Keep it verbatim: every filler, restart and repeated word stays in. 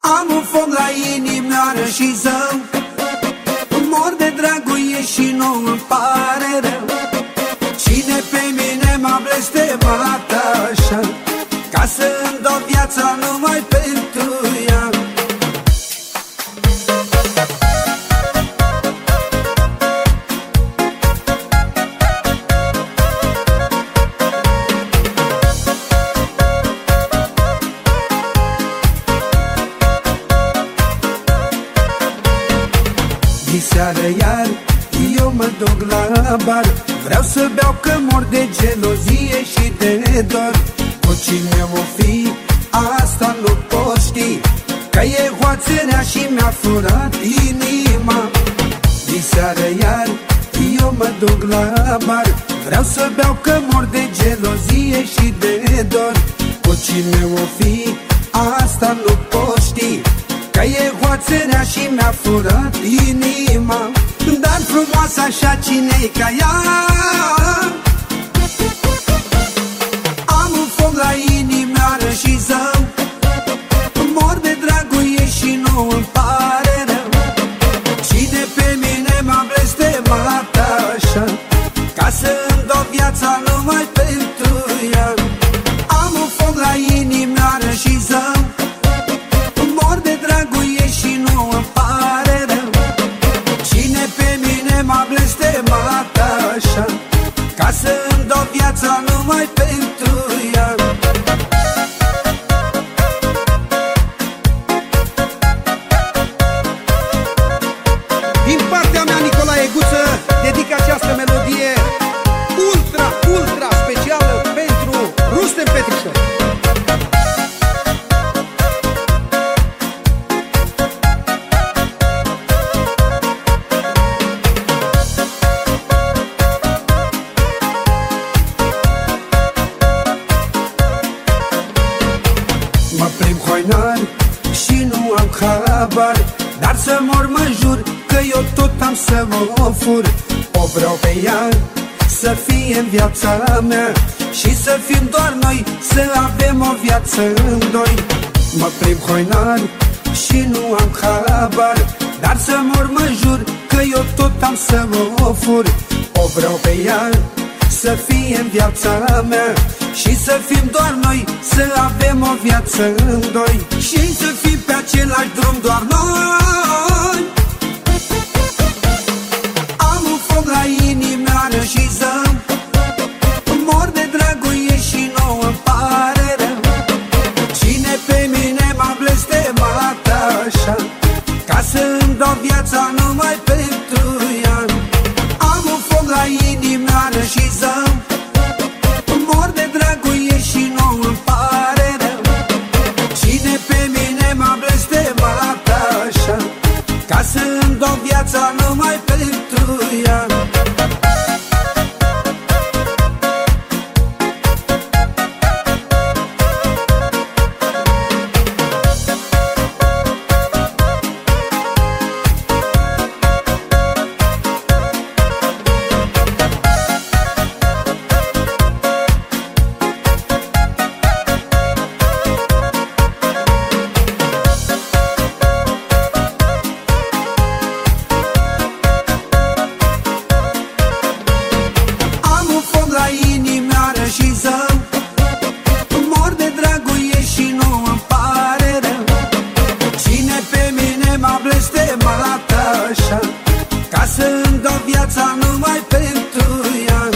Am un foc la inimioară și zău, mor de dragul ei și nu îmi pare rău. Cine pe mine m-a blestemat așa, ca să-mi dau viața numai pentru ea. Diseară iar eu mă duc la bar, vreau să beau că mor de gelozie și de dor. Cu cine o fi, asta nu pot ști, că e hoațărea și mi-a furat inima. Diseară iar eu mă duc la bar, vreau să beau că mor de gelozie și de dor. Cu cine o fi, asta nu pot ști, că e hoațărea și mi-a furat inima. Dar frumoasă așa, cine-i ca ea? Am un foc la inimioară și zău, mor de dragul ei și nu îmi pare rău. Cine pe mine m-a blestemat așa, ca să-mi dau viața numai pentru ea. Am un foc la inimioară și zău, mor de dragul ei și nu îmi pare rău. Cine pe mine m-a blestemat așa, ca să-mi dau viața numai pentru ea. Din partea mea, Nicolae Guță, dedic această melodie ultra, ultra specială pentru Rustem Petrișor. Mă plimb hoinar și nu am habar, dar să mor mă jur că eu tot am să o fur. O vreau pe ea să fie în viața mea și să fim doar noi, să avem o viață în doi. Mă plimb hoinar și nu am habar, dar să mor mă jur că eu tot am să o fur. O vreau pe ea să fie în viața mea și să fim doar noi, să avem o viață în doi. Și să fim pe același drum doar noi. Am un foc la inimioară și zău, mor de dragul ei și nu îmi pare rău. Cine pe mine m-a blestemat așa, ca să-mi dau viața numai pentru ea. Am un foc la inimioară și zău, mor de dragul ei și nu îmi pare rău. Cine pe mine m-a blestemat așa, ca să-mi dau viața numai pentru ea. Inimioară și zău, mor de dragul ei și nu îmi pare rău. Cine pe mine m-a blestemat așa, ca să-mi dau viața numai pentru ea.